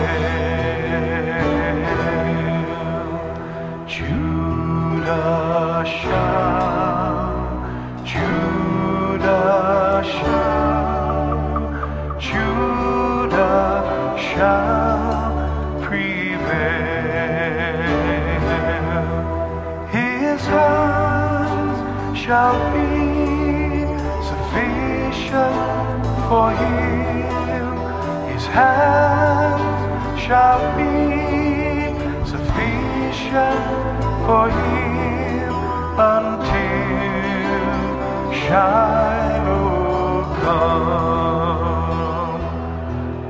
Judah shall, Judah shall, Judah shall prevail. His hands shall be sufficient for him. His hands shall be sufficient for him until Shiloh comes.